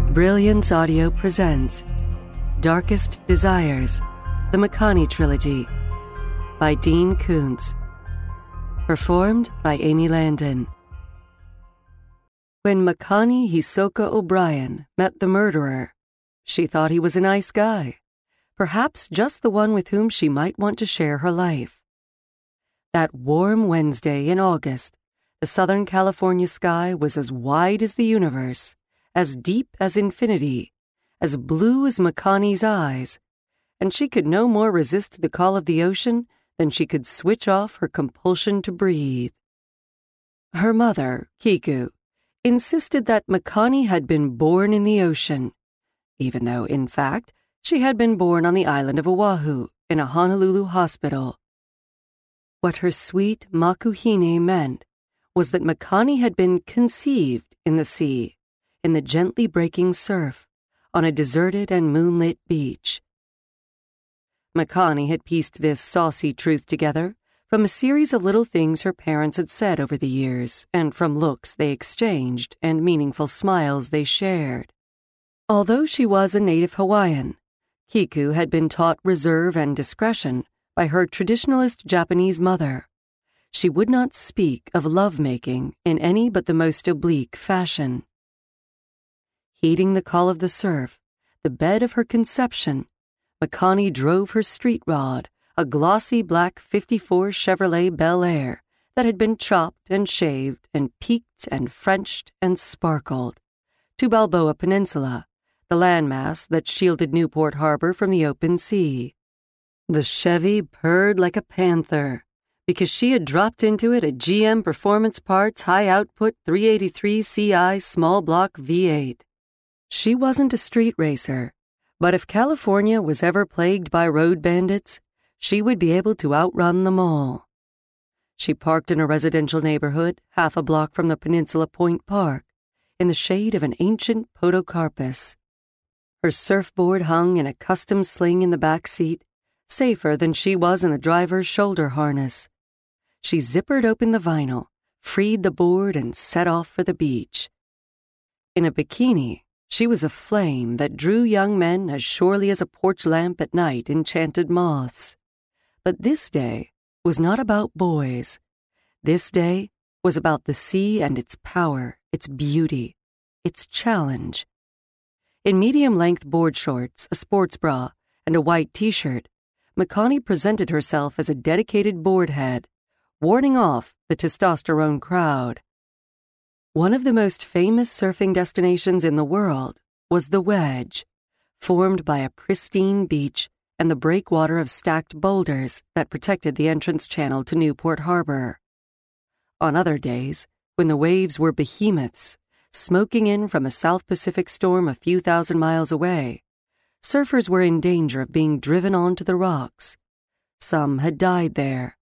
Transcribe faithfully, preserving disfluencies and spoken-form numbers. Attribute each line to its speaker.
Speaker 1: Brilliance Audio presents Darkest Desires, the Makani Trilogy by Dean Koontz. Performed by Amy Landon. When Makani Hisoka O'Brien met the murderer, she thought he was a nice guy, perhaps just the one with whom she might want to share her life. That warm Wednesday in August, the Southern California sky was as wide as the universe, as deep as infinity, as blue as Makani's eyes, and she could no more resist the call of the ocean than she could switch off her compulsion to breathe. Her mother, Kiku, insisted that Makani had been born in the ocean, even though, in fact, she had been born on the island of Oahu in a Honolulu hospital. What her sweet makuhine meant was that Makani had been conceived in the sea, in the gently breaking surf, on a deserted and moonlit beach. Makani had pieced this saucy truth together from a series of little things her parents had said over the years, and from looks they exchanged and meaningful smiles they shared. Although she was a native Hawaiian, Kiku had been taught reserve and discretion by her traditionalist Japanese mother. She would not speak of lovemaking in any but the most oblique fashion. Heeding the call of the surf, the bed of her conception, Makani drove her street rod, a glossy black fifty-four Chevrolet Bel Air that had been chopped and shaved and peaked and Frenched and sparkled, to Balboa Peninsula, the landmass that shielded Newport Harbor from the open sea. The Chevy purred like a panther, because she had dropped into it a G M Performance Parts high-output three eighty-three C I small block V eight. She wasn't a street racer, but if California was ever plagued by road bandits, she would be able to outrun them all. She parked in a residential neighborhood half a block from the Peninsula Point Park, in the shade of an ancient podocarpus. Her surfboard hung in a custom sling in the back seat, safer than she was in the driver's shoulder harness. She zippered open the vinyl, freed the board, and set off for the beach. In a bikini, she was a flame that drew young men as surely as a porch lamp at night enchanted moths. But this day was not about boys. This day was about the sea and its power, its beauty, its challenge. In medium-length board shorts, a sports bra, and a white t-shirt, Makani presented herself as a dedicated boardhead, warding off the testosterone crowd. One of the most famous surfing destinations in the world was the Wedge, formed by a pristine beach and the breakwater of stacked boulders that protected the entrance channel to Newport Harbor. On other days, when the waves were behemoths, smoking in from a South Pacific storm a few thousand miles away, surfers were in danger of being driven onto the rocks. Some had died there,